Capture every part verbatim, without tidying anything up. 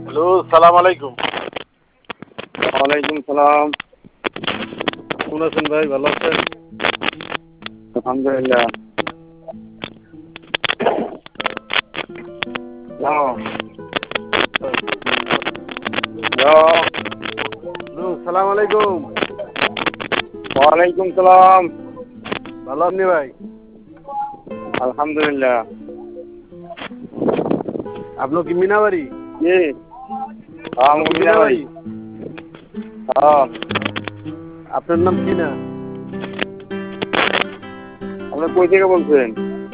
Hello, সালাম আলাইকুম। ওয়ালাইকুম সালাম। কেমন আছেন ভাই? ভালো আছেন? আলহামদুলিল্লাহ। হ্যাঁ। হ্যালো। হ্যালো, সালাম আলাইকুম। ওয়ালাইকুম সালাম। ভালো আপনি ভাই? আলহামদুলিল্লাহ। আপনার কি মিনাবাড়ি? জি। আপনার কি মিনাবাড়ি? হ্যাঁ। আপনার নাম কি না? আপনি কই থেকে বলছেন?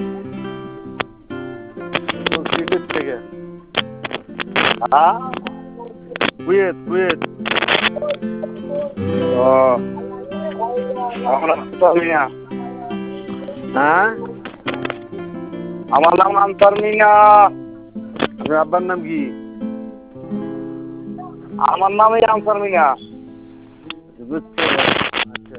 বলছি কুয়েত থেকে। হ্যাঁ? Kuwait, Kuwait. ও। আমার নাম আনসার মিয়া। হ্যাঁ? আমার নাম আনসার মিয়া। আপনার আব্বার নাম কি? আমার নামই আনসার মিয়া। বুঝছি। আচ্ছা।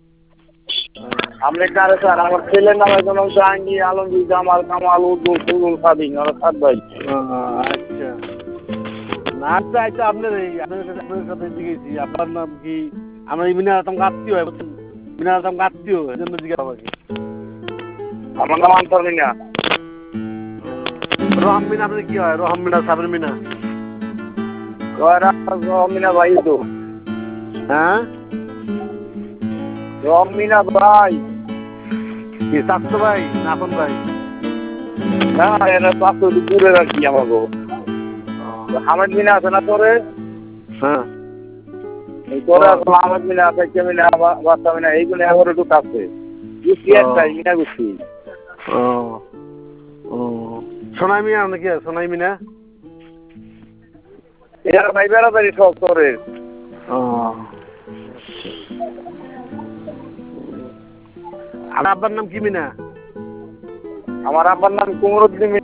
আপনি কারে স্যার? আমার ছেলের নাম এখন জাহাঙ্গীর আলমগীর জামাল কামাল উদ্দুল সুলুল খাদিন ওরা সাত ভাই। আচ্ছা। না চাইতো আপনার এই আপনার সাথে আপনার সাথে জিজ্ঞেসি আপনার নাম কি? আমার এই মিনার আতঙ্ক আত্মীয় হয় বুঝছেন? মিনার আতঙ্ক আত্মীয় এই জন্য জিজ্ঞাসা আমাকে। আমার নাম আনসার মিয়া। রহম মিনা আপনার কি হয়? রহম মিনা, সাবর মিনা? মিনা ভাই তো। হ্যাঁ? রমিনা ভাই। কি স্বাস্থ্য ভাই না আপন ভাই? না এরা পাঁচশো দূরে রাখি আমাকে। আহমেদ মিনা আছে না তোরে? হ্যাঁ। এই তোরে আসলে আহমেদ মিনা আছে, কে মিনা, বাচ্চা মিনা, এইগুলো এখন একটু কাছে। গুছি একটাই, মিনা গুছি। ও ও সোনাই মিয়া নাকি সোনাই মিনা? এরা ভাই বেড়াতারি সব তোরে। ও আর আব্বার নাম কি মিনা? আমার আব্বার নাম কুমরুদ্দিন।